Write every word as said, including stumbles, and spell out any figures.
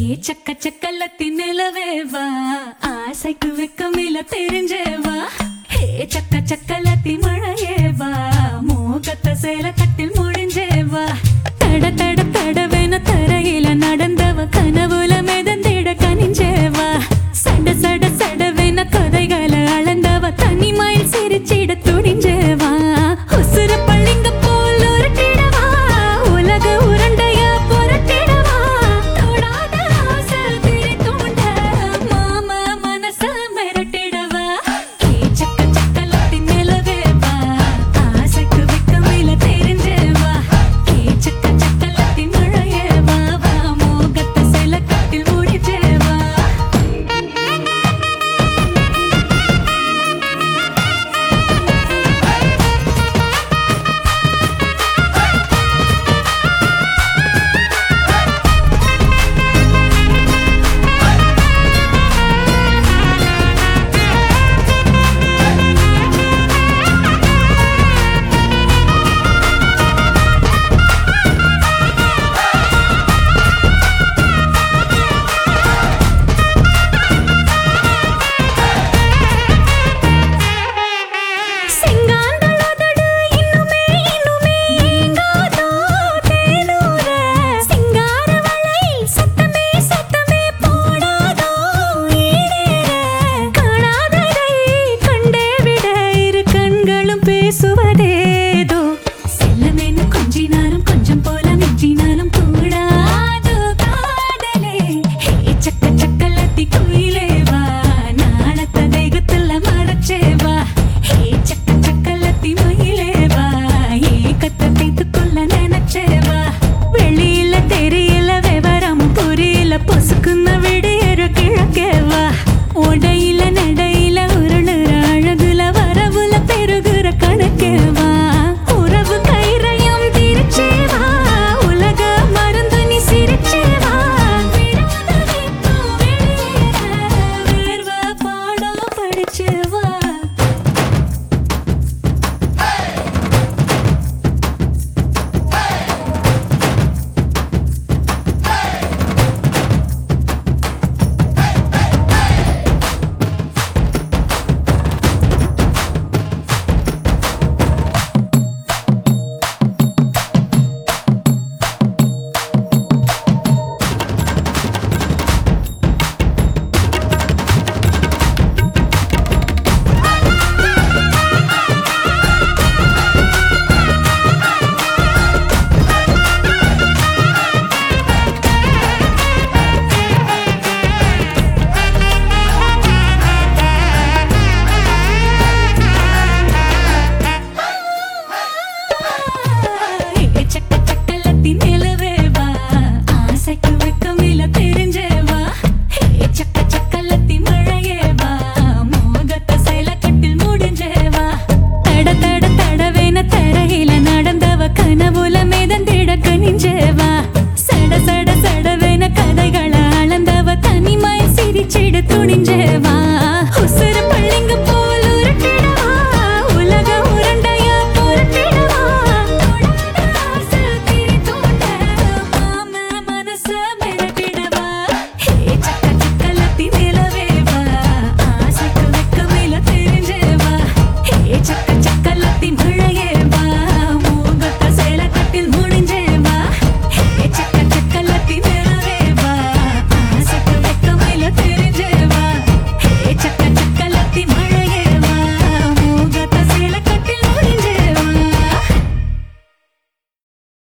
చక్క చక్కలతి నిలవేవా ఆశకు వెక్కమిల తెరింజేవా హే చక్క చక్కలతి మழைయేవా மூகத்த சேல கட்டில் முடிஞ்சேவா தட தட தடவென தரையில நடந்தவ கனவுல மிதந்திட கனிஞ்சேவா சட சட சடவென கதைகளை அளந்தவ தனிமையில் சிரிச்சிட துணிஞ்சேவா உசுர பள்ளிங்க போல் உருட்டிடவா உலக உருண்டைய புரட்டிடவா தொடாத ஆசை திரி தூண்ட மாமா மனச மிரட்டிடவா ஏ சக்க சக்கலத்தி நிலவேவா ஆசைக்கு வெக்கமில தெரிஞ்சேவா ஏ சக்க சக்கலத்தி மழையேவா வா மோகத்த சேல கட்டில் முடிஞ்சேவா பேசுவதேதோ செல்லமென்னு கொஞ்சினாலும் கொஞ்சம் போல மிஞ்சினாலும் கூடாதோ காதலே ஹே சக்க சக்கலத்தி குயிலேவா நாணத்த தேகத்துல மறைச்சேவா ஹே சக்க சக்கலத்தி மயிலேவா ஏக்கத்தை தீத்துக்குள்ள நினைச்சேவா வெளியில தெரியல விவரம் புரியல பொசுக்குன்ன விடையற கிழக்கேவா உடையில